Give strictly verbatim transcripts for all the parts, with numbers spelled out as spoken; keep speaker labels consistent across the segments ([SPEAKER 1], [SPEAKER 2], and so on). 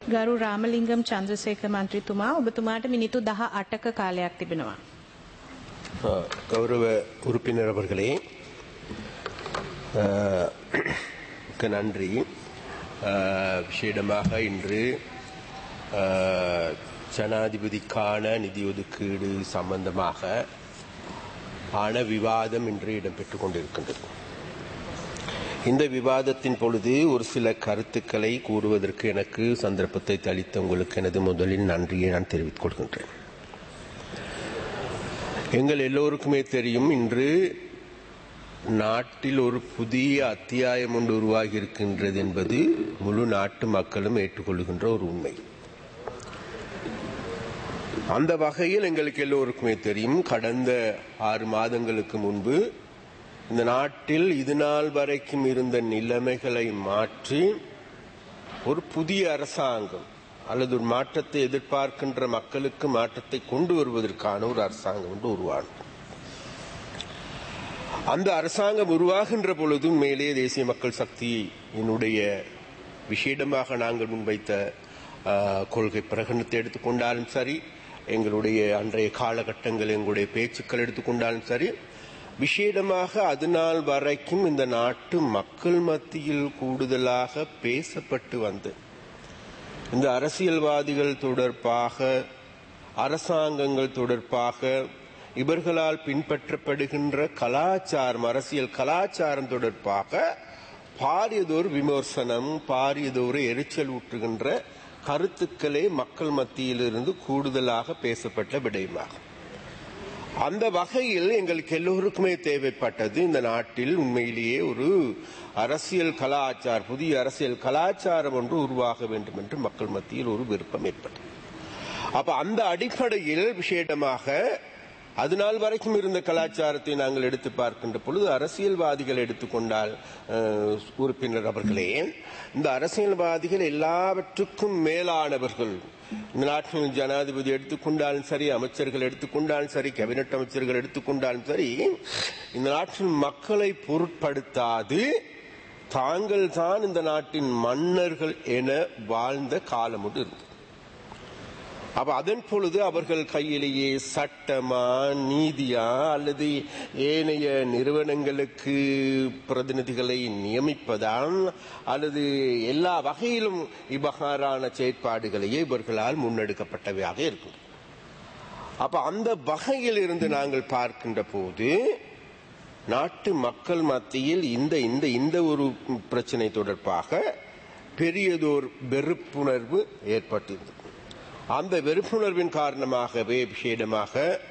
[SPEAKER 1] ගරු රාමලිංගම් චන්ද්‍රසේකර මන්ත්‍රීතුමා ඔබතුමාට මිනිත්තු දහ අටක කාලයක් තිබෙනවා.
[SPEAKER 2] கௌரவ உறுப்பினர் அவர்களே, நன்றி. விசேடமாக இன்று ஜனாதிபதிக்கான நிதி ஒதுக்கீடு சம்பந்தமாக ஆன விவாதம் இன்று இடம்பெற்றுக் கொண்டிருக்கின்றது. இந்த விவாதத்தின் பொழுது ஒரு சில கருத்துக்களை கூறுவதற்கு எனக்கு சந்தர்ப்பத்தை அளித்த உங்களுக்கு எனது முதலில் நன்றியை நான் தெரிவித்துக் கொள்கின்றேன். எங்கள் எல்லோருக்குமே தெரியும், இன்று நாட்டில் ஒரு புதிய அத்தியாயம் ஒன்று உருவாகி இருக்கின்றது என்பது முழு நாட்டு மக்களும் ஏற்றுக்கொள்கின்ற ஒரு உண்மை. அந்த வகையில் எங்களுக்கு எல்லோருக்குமே தெரியும், கடந்த ஆறு மாதங்களுக்கு முன்பு இந்த நாட்டில் இது நாள் வரைக்கும் இருந்த நிலைமைகளை மாற்றி ஒரு புதிய அரசாங்கம் அல்லது ஒரு மாற்றத்தை எதிர்பார்க்கின்ற மக்களுக்கு மாற்றத்தை கொண்டு வருவதற்கான ஒரு அரசாங்கம் என்று உருவானது. அந்த அரசாங்கம் உருவாகின்ற பொழுது மேலே தேசிய மக்கள் சக்தியினுடைய விசேடமாக நாங்கள் முன்வைத்த கொள்கை பிரகடனத்தை எடுத்துக்கொண்டாலும் சரி, எங்களுடைய அன்றைய காலகட்டங்கள் எங்களுடைய பேச்சுக்கள் எடுத்துக்கொண்டாலும் சரி, விசேடமாக அது நாள் வரைக்கும் இந்த நாட்டு மக்கள் மத்தியில் கூடுதலாக பேசப்பட்டு வந்து இந்த அரசியல்வாதிகள் தொடர்பாக, அரசாங்கங்கள் தொடர்பாக இவர்களால் பின்பற்றப்படுகின்ற கலாச்சாரம், அரசியல் கலாச்சாரம் தொடர்பாக பாரியதொரு விமர்சனம், பாரியதொரு எரிச்சல் ஊற்றுகின்ற கருத்துக்களே மக்கள் மத்தியிலிருந்து கூடுதலாக பேசப்பட்ட விடயமாகும். அந்த வகையில் எங்களுக்கு எல்லோருக்குமே தேவைப்பட்டது இந்த நாட்டில் உண்மையிலேயே ஒரு அரசியல் கலாச்சாரம், புதிய அரசியல் கலாச்சாரம் ஒன்று உருவாக வேண்டும் என்று மக்கள் மத்தியில் ஒரு விருப்பம் ஏற்பட்டது. அப்ப அந்த அடிப்படையில் விசேடமாக அது நாள் வரைக்கும் இருந்த கலாச்சாரத்தை நாங்கள் எடுத்து பார்க்கின்ற பொழுது அரசியல்வாதிகள் எடுத்துக்கொண்டால் உறுப்பினர் அவர்களே, இந்த அரசியல்வாதிகள் எல்லாவற்றுக்கும் மேலானவர்கள். இந்த நாட்டின் ஜனாதிபதி எடுத்துக்கொண்டாலும் சரி, அமைச்சர்கள் எடுத்துக்கொண்டாலும் சரி, கேபினட் அமைச்சர்கள் எடுத்துக்கொண்டாலும் சரி, இந்த நாட்டின் மக்களை பொருட்படுத்தாது தாங்கள் தான் இந்த நாட்டின் மன்னர்கள் என வாழ்ந்த காலம் ஒன்று இருந்தது. அப்ப அதன் பொழுது அவர்கள் கையிலேயே சட்டமா, நீதியா அல்லது ஏனைய நிறுவனங்களுக்கு பிரதிநிதிகளை நியமிப்பதான் அல்லது எல்லா வகையிலும் இவ்வாறான செயற்பாடுகளையே இவர்களால் முன்னெடுக்கப்பட்டவையாக இருக்கும். அப்ப அந்த வகையில் இருந்து நாங்கள் பார்க்கின்ற போது நாட்டு மக்கள் மத்தியில் இந்த இந்த இந்த ஒரு பிரச்சனை தொடர்பாக பெரியதோர் வெறுப்புணர்வு ஏற்பட்டிருந்தது. அந்த வெறுப்புணர்வின் காரணமாகவே விசேடமாக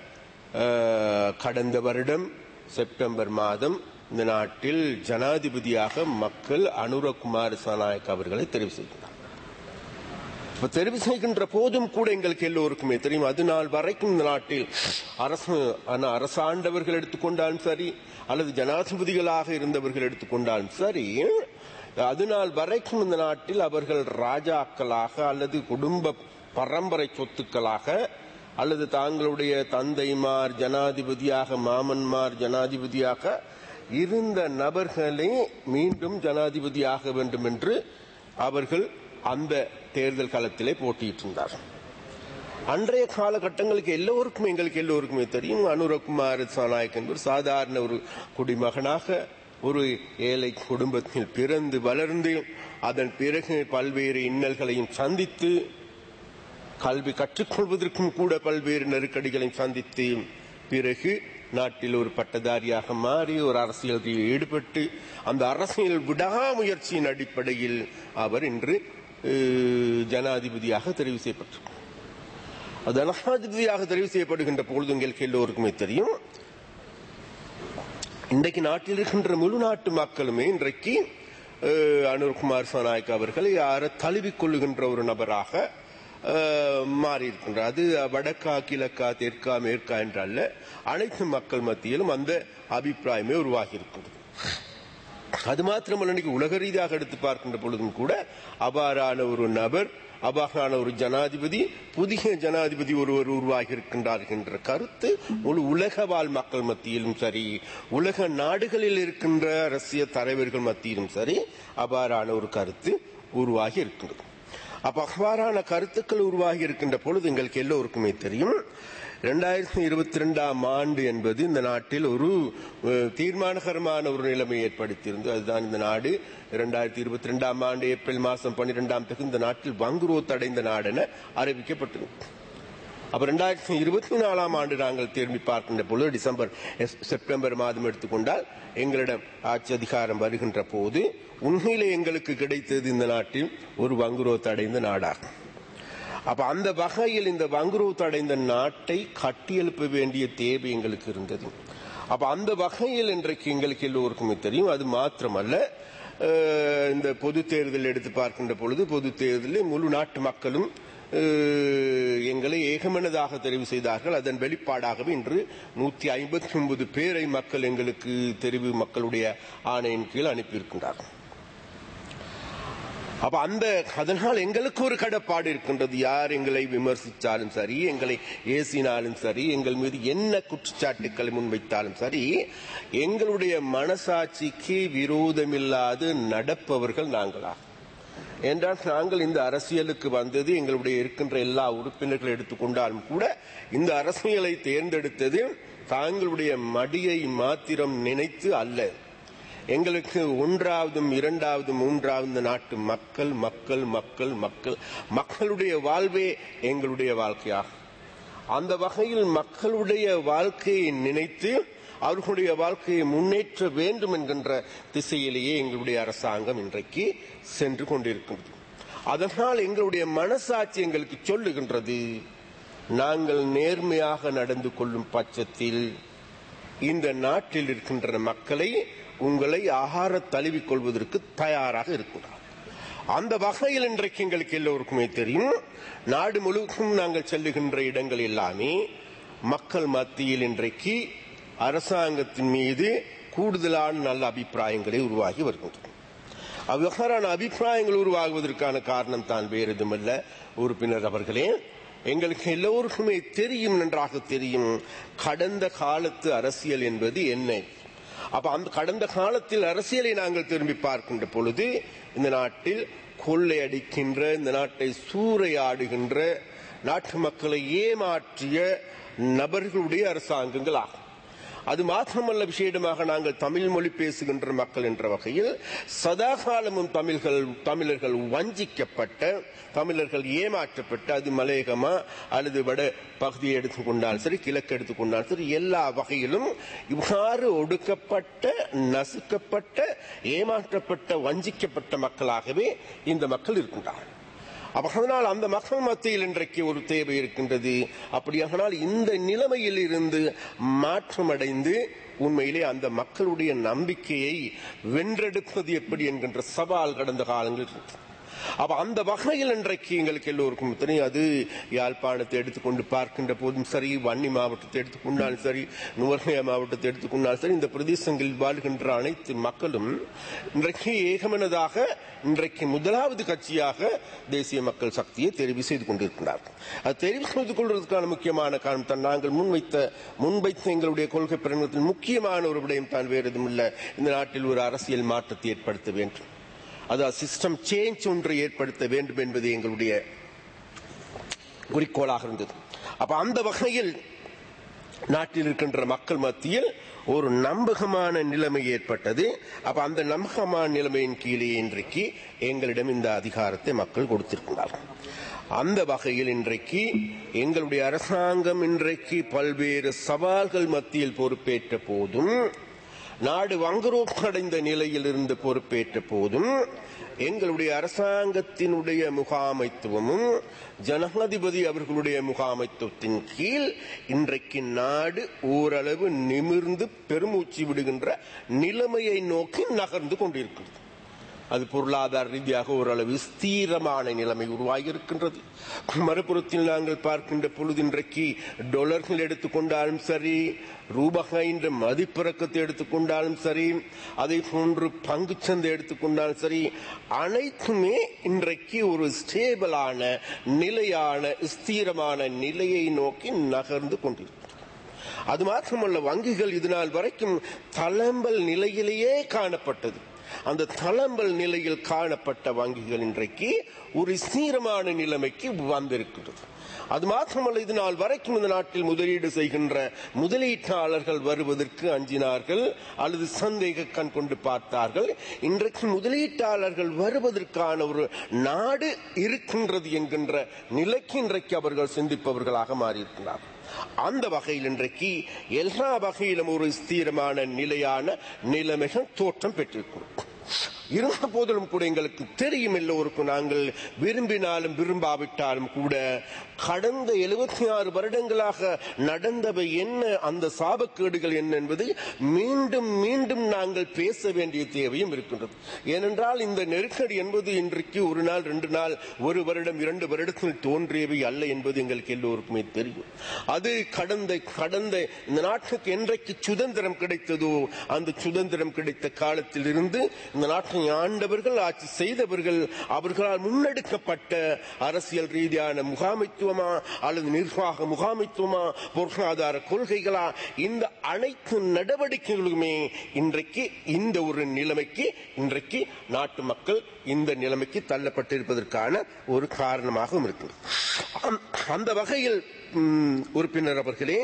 [SPEAKER 2] கடந்த வருடம் செப்டம்பர் மாதம் இந்த நாட்டில் ஜனாதிபதியாக மக்கள் அனுரகுமார திசாநாயக்க அவர்களை தெரிவு செய்கிறார். தெரிவு செய்கின்ற போதும் கூட எங்களுக்கு எல்லோருக்குமே தெரியும், அது நாள் வரைக்கும் இந்த நாட்டில் அரசு அரசாண்டவர்கள் எடுத்துக்கொண்டாலும் சரி அல்லது ஜனாதிபதிகளாக இருந்தவர்கள் எடுத்துக்கொண்டாலும் சரி, அது நாள் வரைக்கும் இந்த நாட்டில் அவர்கள் ராஜாக்களாக அல்லது குடும்ப பரம்பரை சொத்துக்களாக அல்லது தாங்களுடைய தந்தைமார் ஜனாதிபதியாக, மாமன்மார் ஜனாதிபதியாக இருந்த நபர்களே மீண்டும் ஜனாதிபதியாக வேண்டும் என்று அவர்கள் அந்த தேர்தல் காலத்திலே போட்டியிட்டிருந்தார்கள். அன்றைய காலகட்டங்களுக்கு எல்லோருக்கும் எங்களுக்கு எல்லோருக்குமே தெரியும், அனுரகுமார திசாநாயக்க என்பவர் சாதாரண ஒரு குடிமகனாக ஒரு ஏழை குடும்பத்தில் பிறந்து வளர்ந்து அதன் பிறகு பல்வேறு இன்னல்களையும் சந்தித்து கல்வி கற்றுக்கொள்வதற்கும் கூட பல்வேறு நெருக்கடிகளை சந்தித்து பிறகு நாட்டில் ஒரு பட்டதாரியாக மாறி ஒரு அரசியலில் ஈடுபட்டு அந்த அரசியல் விடாமுயற்சியின் அடிப்படையில் அவர் இன்று ஜனாதிபதியாக தெரிவு செய்யப்பட்டார். ஜனாதிபதியாக தெரிவு செய்யப்படுகின்ற பொழுது உங்களுக்கு எல்லோருக்குமே தெரியும், இன்றைக்கு நாட்டில் இருக்கின்ற முழு நாட்டு மக்களுமே இன்றைக்கு அனுர்குமார் திசாநாயக்க அவர்களை யார தழுவிக் கொள்ளுகின்ற ஒரு நபராக மாறி இருக்கின்றார். அது வடக்கா, கிழக்கா, தெற்கா, மேற்கா என்றல்ல, அனைத்து மக்கள் மத்தியிலும் அந்த அபிப்பிராயமே உருவாகி இருக்கின்றது. அது மாத்திரமல்ல, இன்னைக்கு உலக ரீதியாக எடுத்து பார்க்கின்ற பொழுதும் கூட அவ்வாறான ஒரு நபர், அவ்வாறான ஒரு ஜனாதிபதி, புதிய ஜனாதிபதி ஒருவர் உருவாகி இருக்கின்றார் என்ற கருத்து முழு உலக வாழ் மக்கள் மத்தியிலும் சரி, உலக நாடுகளில் இருக்கின்ற அரசியல் தலைவர்கள் மத்தியிலும் சரி, அவ்வாறான ஒரு கருத்து உருவாகி இருக்கின்றது. அப்ப அவ்வாறான கருத்துக்கள் உருவாகி இருக்கின்ற பொழுது எங்களுக்கு எல்லோருக்குமே தெரியும், இரண்டாயிரத்தி இருபத்தி ரெண்டாம் ஆண்டு என்பது இந்த நாட்டில் ஒரு தீர்மானகரமான ஒரு நிலைமை ஏற்படுத்தியிருந்தது. அதுதான் இந்த நாடு இரண்டாயிரத்தி இருபத்தி ரெண்டாம் ஆண்டு ஏப்ரல் மாதம் பன்னிரெண்டாம் தேதி இந்த நாட்டில் வங்குரோத்து அடைந்த நாடு என அறிவிக்கப்பட்டது. அப்ப இரண்டாயிரத்தி இருபத்தி நாலாம் ஆண்டு நாங்கள் திரும்பி பார்க்கின்ற பொழுது டிசம்பர் செப்டம்பர் மாதம் எடுத்துக்கொண்டால் எங்களிடம் ஆட்சி அதிகாரம் வருகின்ற போது உண்மையிலே எங்களுக்கு கிடைத்தது இந்த நாட்டில் ஒரு வங்குரோத்து அடைந்த நாடாகும். அப்ப அந்த வகையில் இந்த வங்குரோத்து அடைந்த நாட்டை கட்டியெழுப்ப வேண்டிய தேவை எங்களுக்கு இருந்தது. அப்ப அந்த வகையில் இன்றைக்கு எங்களுக்கு எல்லோருக்குமே தெரியும். அது மாத்திரமல்ல, இந்த பொது தேர்தல் எடுத்து பார்க்கின்ற பொழுது பொது தேர்தலில் முழு நாட்டு மக்களும் எங்களை ஏகமனதாக தெரிவு செய்தார்கள். அதன் வெளிப்பாடாகவே இன்று நூத்தி ஐம்பத்தி ஒன்பது பேரை மக்கள் எங்களுக்கு தெரிவு மக்களுடைய ஆணையின் கீழ் அனுப்பியிருக்கின்றார்கள். அப்ப அந்த அதனால் எங்களுக்கு ஒரு கடப்பாடு இருக்கின்றது. யார் எங்களை விமர்சித்தாலும் சரி, எங்களை ஏசினாலும் சரி, எங்கள் மீது என்ன குற்றச்சாட்டுக்களை முன்வைத்தாலும் சரி, எங்களுடைய மனசாட்சிக்கு விரோதமில்லாது நடப்பவர்கள் நாங்களா. என்றால் நாங்கள் இந்த அரசியலுக்கு வந்தது, எங்களுடைய இருக்கின்ற எல்லா உறுப்பினர்கள் எடுத்துக்கொண்டாலும் கூட இந்த அரசியலை தேர்ந்தெடுத்தது தாங்களுடைய மடியை மாத்திரம் நினைத்து அல்ல. எங்களுக்கு ஒன்றாவதும் இரண்டாவது மூன்றாவது நாட்டு மக்கள் மக்கள் மக்கள் மக்கள் மக்களுடைய வாழ்வே எங்களுடைய வாழ்க்கையாகும். அந்த வகையில் மக்களுடைய வாழ்க்கையை நினைத்து அவர்களுடைய வாழ்க்கையை முன்னேற்ற வேண்டும் என்கின்ற திசையிலேயே எங்களுடைய அரசாங்கம் இன்றைக்கு சென்று கொண்டிருக்கிறது. அதனால் எங்களுடைய மனசாட்சி எங்களுக்கு சொல்லுகின்றது, நாங்கள் நேர்மையாக நடந்து கொள்ளும் பட்சத்தில் இந்த நாட்டில் இருக்கின்ற மக்களை உங்களை ஆகார தழுவிக் கொள்வதற்கு தயாராக இருக்கிறார். அந்த வகையில் இன்றைக்கு எங்களுக்கு எல்லோருக்குமே தெரியும், நாடு முழுவதும் நாங்கள் செல்லுகின்ற இடங்கள் எல்லாமே மக்கள் மத்தியில் இன்றைக்கு அரசாங்கத்தின் மீது கூடுதலான நல்ல அபிப்பிராயங்களை உருவாகி வருகின்றன. அவ்வாறான அபிப்பிராயங்கள் உருவாகுவதற்கான காரணம் தான் வேறு எதுவுமல்ல உறுப்பினர் அவர்களே, எங்களுக்கு எல்லோருக்குமே தெரியும், நன்றாக தெரியும், கடந்த காலத்து அரசியல் என்பது என்ன. அப்ப அந்த கடந்த காலத்தில் அரசியலை நாங்கள் திரும்பி பார்க்கின்ற பொழுது இந்த நாட்டில் கொள்ளையடிக்கின்ற, இந்த நாட்டை சூறையாடுகின்ற, நாட்டு மக்களை ஏமாற்றிய நபர்களுடைய அரசாங்கங்கள் ஆகும். அது மாத்திரமல்ல, விஷயமாக நாங்கள் தமிழ் மொழி பேசுகின்ற மக்கள் என்ற வகையில் சதாகாலமும் தமிழர்கள் தமிழர்கள் வஞ்சிக்கப்பட்ட, தமிழர்கள் ஏமாற்றப்பட்ட, அது மலையகமா அல்லது வட பகுதியை எடுத்துக்கொண்டால் சரி, கிழக்கு எடுத்துக்கொண்டால் சரி, எல்லா வகையிலும் இவ்வாறு ஒடுக்கப்பட்ட, நசுக்கப்பட்ட, ஏமாற்றப்பட்ட, வஞ்சிக்கப்பட்ட மக்களாகவே இந்த மக்கள் இருக்கின்றார்கள். அதனால் அந்த மக்கள் மத்தியில் இன்றைக்கு ஒரு தேவை இருக்கின்றது. அப்படியானால் இந்த நிலைமையில் இருந்து மாற்றமடைந்து உண்மையிலே அந்த மக்களுடைய நம்பிக்கையை வென்றெடுப்பது எப்படி என்கின்ற சவால் கடந்த காலங்களில். அப்ப அந்த வகையில் இன்றைக்கு எங்களுக்கு எல்லோருக்கும் தெரியும், அது யாழ்ப்பாணத்தை எடுத்துக்கொண்டு பார்க்கின்ற போதும் சரி, வன்னி மாவட்டத்தை எடுத்துக்கொண்டாலும் சரி, நுவர்ஹயா மாவட்டத்தை எடுத்துக்கொண்டாலும் சரி, இந்த பிரதேசங்களில் வாழ்கின்ற அனைத்து மக்களும் இன்றைக்கு ஏகமனதாக இன்றைக்கு முதலாவது கட்சியாக தேசிய மக்கள் சக்தியை தெரிவு செய்து கொண்டிருக்கிறார்கள். அது தெரிவு செய்து கொள்வதற்கான முக்கியமான காரணம் தான் நாங்கள் முன்வைத்த முன்வைத்த எங்களுடைய கொள்கை பிரகடனத்தில் முக்கியமான ஒரு விடயம் தான் வேறு எதுவும் இல்லை. இந்த நாட்டில் ஒரு அரசியல் மாற்றத்தை ஏற்படுத்த வேண்டும், அதாவது சிஸ்டம் சேஞ்ச் ஒன்றை ஏற்படுத்த வேண்டும் என்பது எங்களுடைய குறிக்கோளாக இருந்தது. அப்ப அந்த வகையில் நாட்டில் இருக்கின்ற மக்கள் மத்தியில் ஒரு நம்பகமான நிலைமை ஏற்பட்டது. அப்ப அந்த நம்பகமான நிலைமையின் கீழே இன்றைக்கு எங்களிடம் இந்த அதிகாரத்தை மக்கள் கொடுத்திருக்கிறார்கள். அந்த வகையில் இன்றைக்கு எங்களுடைய அரசாங்கம் இன்றைக்கு பல்வேறு சவால்கள் மத்தியில் பொறுப்பேற்ற போதும், நாடு வங்குரோப்படைந்த நிலையில் இருந்து பொறுப்பேற்ற போதும், எங்களுடைய அரசாங்கத்தினுடைய முகாமைத்துவமும் ஜனாதிபதி அவர்களுடைய முகாமைத்துவத்தின் கீழ் இன்றைக்கு நாடு ஓரளவு நிமிர்ந்து பெருமூச்சு விடுகின்ற நிலைமையை நோக்கி நகர்ந்து கொண்டிருக்கிறது. அது பொருளாதார ரீதியாக ஓரளவு ஸ்திரமான நிலைமை உருவாகி இருக்கின்றது. மறுபுறத்தில் நாங்கள் பார்க்கின்ற பொழுது இன்றைக்கு டாலர்கள் எடுத்துக்கொண்டாலும் சரி, ரூபாயின் மதிப்பிறக்கத்தை எடுத்துக்கொண்டாலும் சரி, அதை போன்று பங்கு சந்தை எடுத்துக்கொண்டாலும் சரி, அனைத்துமே இன்றைக்கு ஒரு ஸ்டேபிளான, நிலையான, ஸ்திரமான நிலையை நோக்கி நகர்ந்து கொண்டிருக்கிறது. அது மாத்திரமல்ல, வங்கிகள் இதனால் வரைக்கும் தளம்பல் நிலையிலேயே காணப்பட்டது. அந்த தளம்பல் நிலையில் காணப்பட்ட வங்கிகள் இன்றைக்கு ஒரு சீரமான நிலைமைக்கு வந்திருக்கிறது. அது மாத்திரமல்ல, இது நாள் வரைக்கும் இந்த நாட்டில் முதலீடு செய்கின்ற முதலீட்டாளர்கள் வருவதற்கு அஞ்சினார்கள் அல்லது சந்தேக கண் கொண்டு பார்த்தார்கள். இன்றைக்கு முதலீட்டாளர்கள் வருவதற்கான ஒரு நாடு இருக்கின்றது என்கின்ற நிலைக்கு இன்றைக்கு அவர்கள் சிந்திப்பவர்களாக மாறியிருக்கிறார்கள். அந்த வகையில் இன்றைக்கு எல்லா வகையிலும் ஒரு ஸ்திரமான நிலையான நிலைமைகள் தோற்றம் பெற்றிருக்கும். இருந்த போதிலும் கூட எங்களுக்கு தெரியும், எல்லோருக்கும், நாங்கள் விரும்பினாலும் விரும்பாவிட்டாலும் கூட கடந்த எழுபத்தி ஆறு வருடங்களாக நடந்தவை என்ன, அந்த சாபக்கேடுகள் என்ன என்பது மீண்டும் மீண்டும் நாங்கள் பேச வேண்டிய தேவையும் இருக்கின்றது. ஏனென்றால் இந்த நெருக்கடி என்பது இன்றைக்கு ஒரு நாள் ரெண்டு நாள் ஒரு வருடம் இரண்டு வருடத்தில் தோன்றியவை அல்ல என்பது எங்களுக்கு எல்லோருக்குமே தெரியும். அது கடந்த கடந்த இந்த நாட்டுக்கு என்றைக்கு சுதந்திரம் கிடைத்ததோ அந்த சுதந்திரம் கிடைத்த காலத்தில் இருந்து இந்த நாட்டை ஆண்டவர்கள், ஆட்சி செய்தவர்கள், அவர்களால் முன்னெடுக்கப்பட்ட அரசியல் ரீதியான முகாமைத்துவமா அல்லது நிர்வாக முகாமைத்துவமா, பொருளாதார கொள்கைகளா, இந்த அனைத்து நடவடிக்கைகளுமே இன்றைக்கு இந்த ஒரு நிலைமைக்கு இன்றைக்கு நாட்டு மக்கள் இந்த நிலைமைக்கு தள்ளப்பட்டிருப்பதற்கான ஒரு காரணமாகவும் இருக்கு. அந்த வகையில் உறுப்பினர் அவர்களே,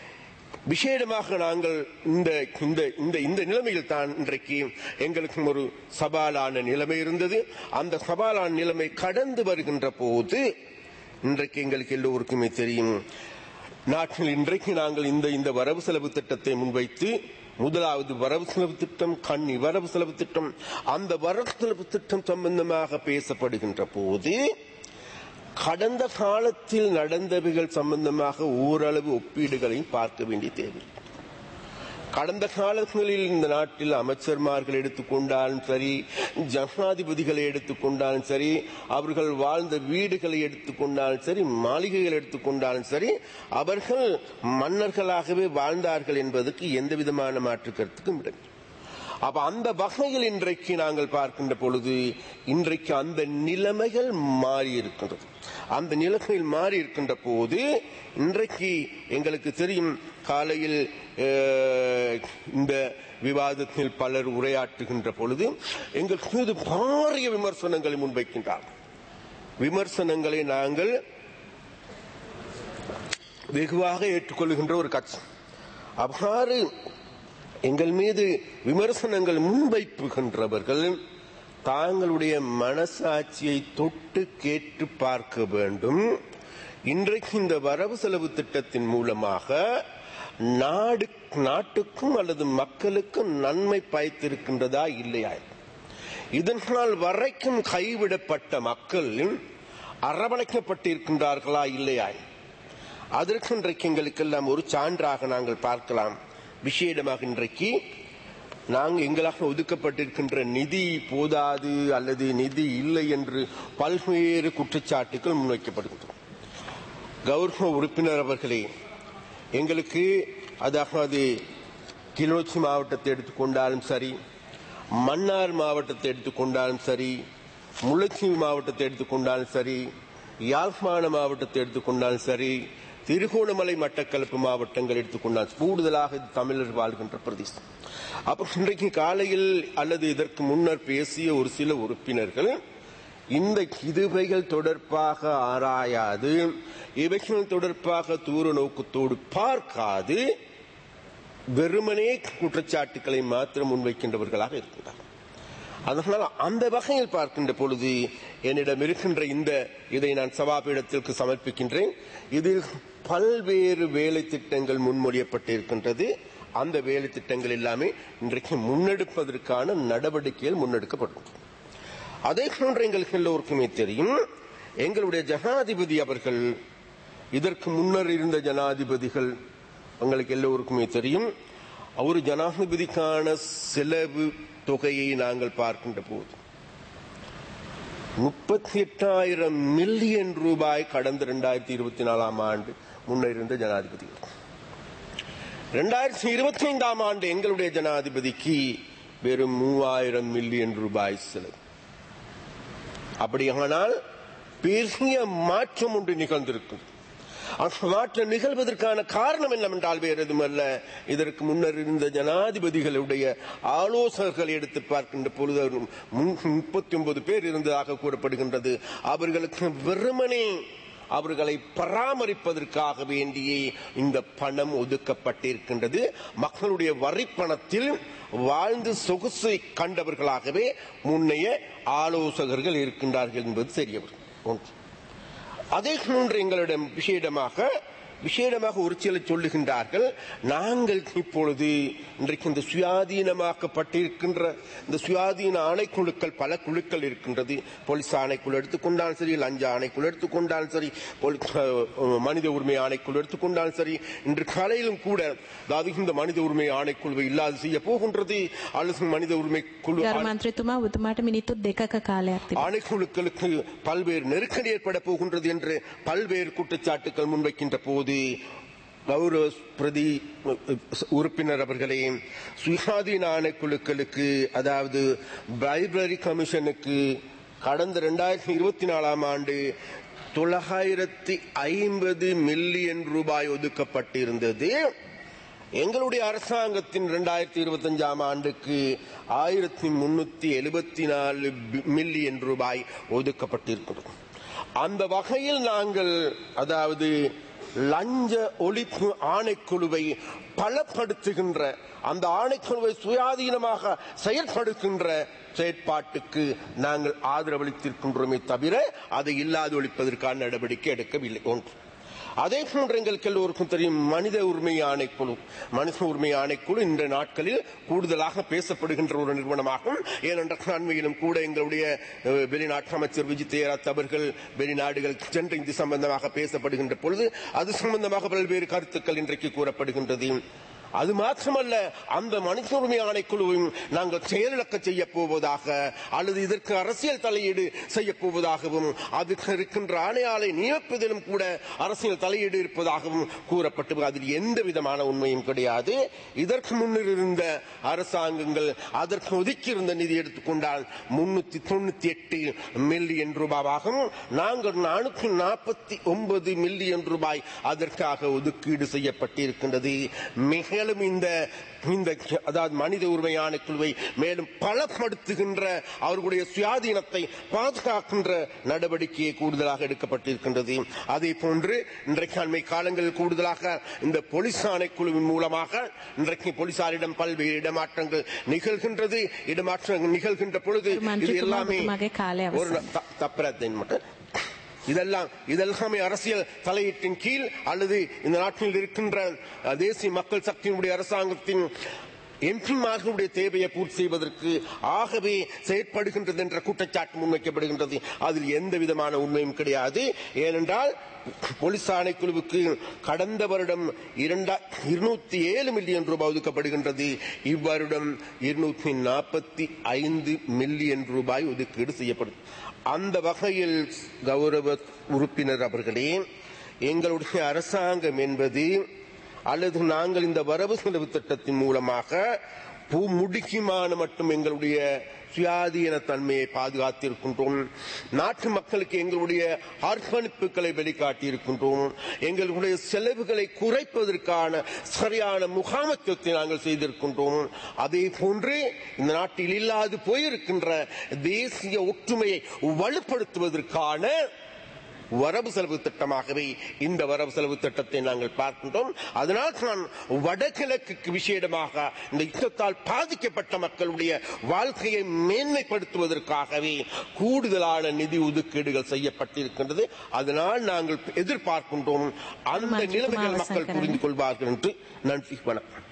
[SPEAKER 2] விசேடமாக நாங்கள் இந்த இந்த இந்த நிலைமையில் தான் இன்றைக்கு எங்களுக்கு ஒரு சவாலான நிலைமை இருந்தது. அந்த சவாலான நிலைமை கடந்து வருகின்ற போது இன்றைக்கு எங்களுக்கு எல்லோருக்குமே தெரியும், நாட்டில் இன்றைக்கு நாங்கள் இந்த இந்த வரவு செலவு திட்டத்தை முன்வைத்து, முதலாவது வரவு செலவு திட்டம், கண்ணி வரவு செலவு திட்டம், அந்த வரவு செலவு திட்டம் சம்பந்தமாக பேசப்படுகின்ற போது கடந்த காலத்தில் நடந்தவைகள் சம்பந்தமாக ஓரளவு ஒப்பீடுகளையும் பார்க்க வேண்டிய தேவை. கடந்த காலங்களில் இந்த நாட்டில் அமைச்சர்மார்கள் எடுத்துக்கொண்டாலும் சரி, ஜனாதிபதிகளை எடுத்துக்கொண்டாலும் சரி, அவர்கள் வாழ்ந்த வீடுகளை எடுத்துக்கொண்டாலும் சரி, மாளிகைகள் எடுத்துக்கொண்டாலும் சரி, அவர்கள் மன்னர்களாகவே வாழ்ந்தார்கள் என்பதற்கு எந்த விதமான மாற்று கருத்துக்கும் இல்லை. அப்ப அந்த வகையில் இன்றைக்கு நாங்கள் பார்க்கின்ற பொழுது இன்றைக்கு அந்த நிலைமைகள் மாறி இருக்கின்றது. அந்த நிலைமையில் மாறி இருக்கின்ற போது இன்றைக்கு எங்களுக்கு தெரியும், காலையில் இந்த விவாதத்தில் பலர் உரையாற்றுகின்ற பொழுது எங்கள் மீது பாரிய விமர்சனங்களை முன்வைக்கின்றார். விமர்சனங்களை நாங்கள் வெகுவாக ஏற்றுக்கொள்கின்ற ஒரு கட்சி. அவ்வாறு எங்கள் மீது விமர்சனங்கள் முன்வைப்புகின்றவர்கள் தாங்களுடைய மனசாட்சியை தொட்டு கேட்டு பார்க்க வேண்டும். இன்றைக்கு இந்த வரவு செலவு திட்டத்தின் மூலமாக நாடு நாட்டுக்கும் அல்லது மக்களுக்கும் நன்மை பயத்திருக்கின்றதா இல்லையா, இதனால் வரைக்கும் கைவிடப்பட்ட மக்கள் அரவணைக்கப்பட்டிருக்கின்றார்களா இல்லையா, அதற்கு இன்றைக்கு எங்களுக்கெல்லாம் ஒரு சான்றாக நாங்கள் பார்க்கலாம். விசேடமாக இன்றைக்கு நாங்கள் எங்களாக ஒதுக்கப்பட்டிருக்கின்ற நிதி போதாது அல்லது நிதி இல்லை என்று பல்வேறு குற்றச்சாட்டுகள் முன்வைக்கப்படுகின்றன. கௌரவ உறுப்பினர் அவர்களே, எங்களுக்கு அதாவது கிளிநொச்சி மாவட்டத்தை எடுத்துக்கொண்டாலும் சரி, மன்னார் மாவட்டத்தை எடுத்துக்கொண்டாலும் சரி, முல்லைத்தீவு மாவட்டத்தை எடுத்துக்கொண்டாலும் சரி, யாழ்ப்பாண மாவட்டத்தை எடுத்துக்கொண்டாலும் சரி, திருகோணமலை மட்டக்களப்பு மாவட்டங்கள் எடுத்துக்கொண்டால் கூடுதலாக தமிழர் வாழ்கின்ற பிரதேசம். அப்ப இன்றைக்கு காலையில் அல்லது இதற்கு முன்னர் பேசிய ஒரு சில உறுப்பினர்கள் இந்த இதுவைகள் தொடர்பாக ஆராயாது, இவைகள் தொடர்பாக தூர நோக்கத்தோடு பார்க்காது வெறுமனே குற்றச்சாட்டுக்களை மாத்திரம் முன்வைக்கின்றவர்களாக இருக்கின்றனர். அதனால் அந்த வகையில் பார்க்கின்ற பொழுது என்னிடம் இருக்கின்ற இந்த இதை நான் சபாபீடத்திற்கு சமர்ப்பிக்கின்றேன். இதில் பல்வேறு வேலை திட்டங்கள் முன்மொழியப்பட்டிருக்கின்றது. அந்த வேலை திட்டங்கள் எல்லாமே இன்றைக்கு முன்னெடுப்பதற்கான நடவடிக்கைகள் முன்னெடுக்கப்படும். அதே போன்று எங்களுக்கு எல்லோருக்குமே தெரியும், எங்களுடைய ஜனாதிபதி அவர்கள், இதற்கு முன்னர் இருந்த ஜனாதிபதிகள் உங்களுக்கு எல்லோருக்குமே தெரியும், ஒரு ஜனாதிபதிக்கான செலவு தொகையை நாங்கள் பார்க்கின்ற போது முப்பத்தி எட்டாயிரம் மில்லியன் ரூபாய் கடந்த இரண்டாயிரத்தி இருபத்தி நாலாம் ஆண்டு முன்னர் இருந்த ஜனாதிபதிகள். இரண்டாயிரத்தி இருபத்தி ஐந்தாம் ஆண்டு எங்களுடைய ஜனாதிபதிக்கு வெறும் மூவாயிரம் மில்லியன் ரூபாய் செலவு. அப்படியானால் பெரிய மாற்றம் ஒன்று நிகழ்ந்திருக்கும். மாற்றம் நிகழ்வதற்கான காரணம் என்னவென்றால் வேறு எதுவுமல்ல, இதற்கு முன்னர் இருந்த ஜனாதிபதிகளுடைய ஆலோசகர்களை எடுத்து பார்க்கின்ற பொழுது முப்பத்தி ஒன்பது பேர் இருந்ததாக கூறப்படுகின்றது. அவர்களுக்கு வெறுமனே அவர்களை பராமரிப்பதற்காக வேண்டியே இந்த பணம் ஒதுக்கப்பட்டிருக்கின்றது. மக்களுடைய வரி பணத்தில் வாழ்ந்து சொகுசை கண்டவர்களாகவே முன்னைய ஆலோசகர்கள் இருக்கின்றார்கள் என்பது தெரியவர் ஒன்று. அதே போன்று எங்களிடம் விசேடமாக விசேடமாக ஒரு சிலர் சொல்லுகின்றார்கள், நாங்கள் இப்பொழுது இன்றைக்கு இந்த சுயாதீனமாக்கப்பட்டிருக்கின்ற இந்த சுயாதீன ஆணைக்குழுக்கள் பல குழுக்கள் இருக்கின்றது. போலீஸ் ஆணைக்குழு எடுத்துக்கொண்டாலும் சரி, லஞ்ச ஆணைக்குழு எடுத்துக்கொண்டாலும் சரி, மனித உரிமை ஆணைக்குழு எடுத்துக்கொண்டாலும் சரி, இன்று காலையிலும் கூட அதாவது இந்த மனித உரிமை ஆணைக்குழுவை இல்லாது செய்ய போகின்றது அல்லது மனித உரிமை குழு ஆணைக்குழுக்களுக்கு பல்வேறு நெருக்கடி ஏற்பட போகின்றது என்று பல்வேறு குற்றச்சாட்டுகள் முன்வைக்கின்ற போது கௌரவ பிரதி உறுப்பினர் அவர்களே, சுயாதீன ஆணைக்குழுக்களுக்கு அதாவது லைப்ரரி கமிஷனுக்கு கடந்த இரண்டாயிரத்தி இருபத்தி நாலாம் ஆண்டு தொள்ளாயிரத்தி ஐம்பது மில்லியன் ரூபாய் ஒதுக்கப்பட்டிருந்தது. எங்களுடைய அரசாங்கத்தின் இரண்டாயிரத்தி இருபத்தி அஞ்சாம் ஆண்டுக்கு ஆயிரத்தி முன்னூத்தி எழுபத்தி நாலு மில்லியன் ரூபாய் ஒதுக்கப்பட்டிருக்கிறது. அந்த வகையில் நாங்கள் அதாவது லஞ்ச ஒழிப்பு ஆணைக்குழுவை பலப்படுத்துகின்ற அந்த ஆணைக்குழுவை சுயாதீனமாக செயல்படுகின்ற செயற்பாட்டுக்கு நாங்கள் ஆதரவளித்திருக்கின்றோமே தவிர அதை இல்லாது ஒழிப்பதற்கான நடவடிக்கை எடுக்கவில்லை. ஒன்று. அதே போன்று எங்களுக்கு எல்லோருக்கும் தெரியும் மனித உரிமை ஆணைக்குழு. மனித உரிமை ஆணைக்குழு இந்த நாட்களில் கூடுதலாக பேசப்படுகின்ற ஒரு நிறுவனமாகும். ஏனென்றால் அண்மையிலும் கூட எங்களுடைய வெளிநாட்டு அமைச்சர் விஜய் தேராத் அவர்கள் வெளிநாடுகள் சென்று இது சம்பந்தமாக பேசப்படுகின்ற பொழுது அது சம்பந்தமாக பல்வேறு கருத்துக்கள் இன்றைக்கு கூறப்படுகின்றது. அது மாத்திரமல்ல, அந்த மனித உரிமை ஆணைக்குழுவையும் நாங்கள் செயலிழக்க செய்ய போவதாக அல்லது இதற்கு அரசியல் தலையீடு செய்ய போவதாகவும் அதுக்கு இருக்கின்ற ஆணையாளை நியமிப்பதிலும் கூட அரசியல் தலையீடு இருப்பதாகவும் கூறப்பட்டு அதில் எந்த விதமான உண்மையும் கிடையாது. இதற்கு முன்னர் இருந்த அரசாங்கங்கள் அதற்கு ஒதுக்கியிருந்த நிதி எடுத்துக்கொண்டால் முன்னூத்தி தொண்ணூத்தி எட்டு மில்லியன் ரூபாவாகும். நாங்கள் நானூத்தி நாற்பத்தி ஒன்பது மில்லியன் ரூபாய் அதற்காக ஒதுக்கீடு செய்யப்பட்டிருக்கின்றது. மிக மேலும் இந்த அதாவது மனித உரிமை ஆணைக்குழுவை மேலும் பலப்படுத்துகின்ற அவர்களுடைய சுயாதீனத்தை பாதுகாக்கின்ற நடவடிக்கையை கூடுதலாக எடுக்கப்பட்டிருக்கின்றது. அதே போன்று இன்றைக்கு அண்மை காலங்களில் கூடுதலாக இந்த போலீஸ் ஆணைக்குழுவின் மூலமாக இன்றைக்கு போலீசாரிடம் பல்வேறு இடமாற்றங்கள் நிகழ்கின்றது. இடமாற்றங்கள் நிகழ்கின்ற பொழுது இது எல்லாமே ஒரு தப்பரத்தை மட்டும் இதெல்லாம் இதெல்லாமே அரசியல் தலையீட்டின் கீழ் அல்லது இந்த நாட்டில் இருக்கின்ற தேசிய மக்கள் சக்தியினுடைய அரசாங்கத்தின் எம்பிமார்களுடைய தேவையை பூர்த்தி செய்வதற்கு ஆகவே செயற்படுகின்றது என்ற குற்றச்சாட்டு முன்வைக்கப்படுகின்றது. அதில் எந்த விதமான உண்மையும் கிடையாது. ஏனென்றால் போலீஸ் ஆணைக்குழுவுக்கு கடந்த வருடம் இருநூத்தி ஏழு மில்லியன் ரூபாய் ஒதுக்கப்படுகின்றது. இவ்வருடம் இருநூத்தி நாற்பத்தி ஐந்து மில்லியன் ரூபாய் ஒதுக்கீடு செய்யப்படும். அந்த வகையில் கௌரவ உறுப்பினர் அவர்களே, எங்களுடைய அரசாங்கம் என்பது அல்லது நாங்கள் இந்த வரவு செலவு திட்டத்தின் மூலமாக பூ முடிக்குமான மட்டும் எங்களுடைய சுயாதீன தன்மையை பாதுகாத்திருக்கின்றோம். நாட்டு மக்களுக்கு எங்களுடைய அர்ப்பணிப்புகளை வெளிக்காட்டியிருக்கின்றோம். எங்களுடைய செலவுகளை குறைப்பதற்கான சரியான முகாமைத்துவத்தை நாங்கள் செய்திருக்கின்றோம். அதே போன்று இந்த நாட்டில் இல்லாது போயிருக்கின்ற தேசிய ஒற்றுமையை வலுப்படுத்துவதற்கான வரவு செலவு திட்டமாகவே இந்த வரவு செலவு திட்டத்தை நாங்கள் பார்க்கின்றோம். அதனால் தான் வடகிழக்கு விசேடமாக இந்த யுத்தத்தால் பாதிக்கப்பட்ட மக்களுடைய வாழ்க்கையை மேன்மைப்படுத்துவதற்காகவே கூடுதலான நிதி ஒதுக்கீடுகள் செய்யப்பட்டிருக்கின்றது. அதனால் நாங்கள் எதிர்பார்க்கின்றோம் அந்த நிலைமைகள் மக்கள் புரிந்து கொள்வார்கள் என்று. நன்றி, வணக்கம்.